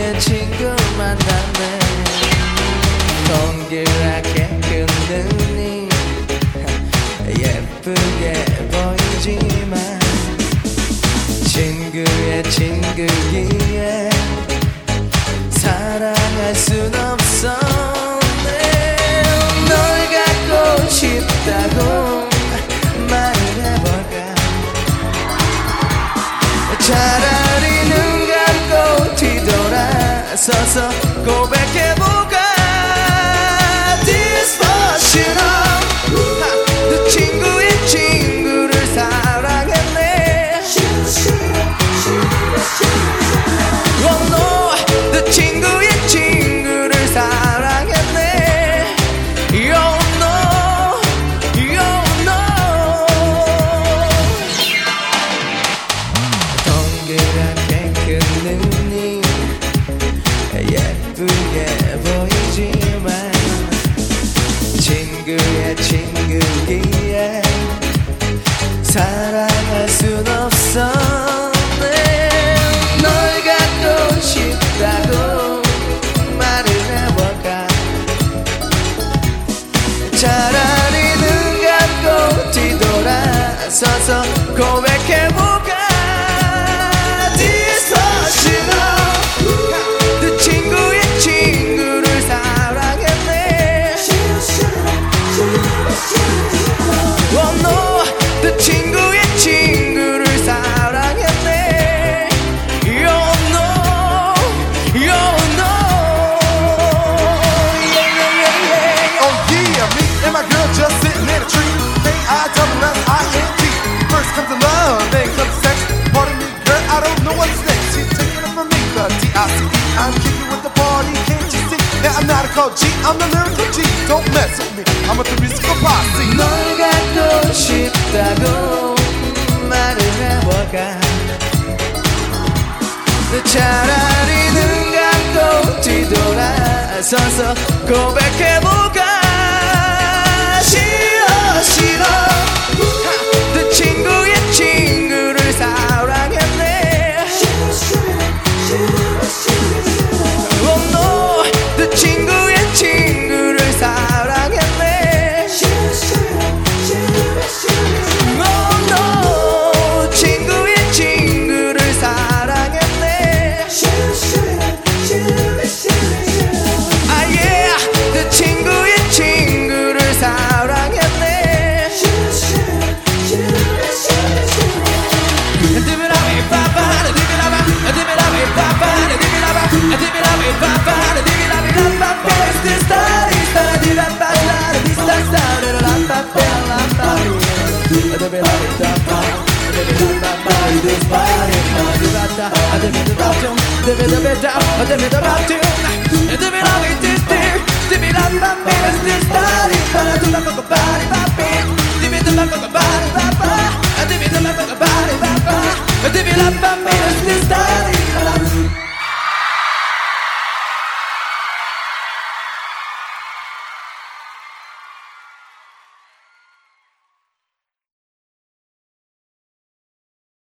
친구의 친구 만났네. 동그랗게 큰 눈이 예쁘게 보이지만 친구의 친구기에 사랑할 순 없어. 널 갖고 싶다고 말을 해볼까. 차라리 눈 감고 뒤돌아서서 고백해볼까. This version of 그 친구의 친구를 사랑했네. Oh no, 그 친구의 친구를 사랑했네. Oh no, oh no. 동그랗게 큰 눈이 예쁘게 보이지만 친구의 친구기에 사랑할 순 없어. 널 갖고 싶다고 말을 해볼까. 차라리 눈 감고 뒤돌아서서 고백해볼까. This version of 그 친구의 친구를 사랑했네. Oh no, 그 친구의 친구를 사랑했네. Oh no, oh no. Oh yeah, me and my girl just sitting in a tree. K-I-S-S-I-N-G. First comes the love, then comes sex. Pardon me, girl, I don't know what's next. She's taking it from me, the D-I-C-E. I'm kicking with the party, can't you see? Now I'm not a cold G, I'm the lyrical G. Don't mess with me, I'm a musical posse. 널 갖고 싶다고 말을 해볼까. 차라리 눈 감고 뒤돌아서서 고백해볼까. 싫어 싫어 그 친구의 친구를 사랑했네. Oh no, 그 친구의 친구를 사랑했네. Oh no, 친구의 친구를 사랑했네. 아 yeah, 그 친구의 친구를 사랑했네. Body,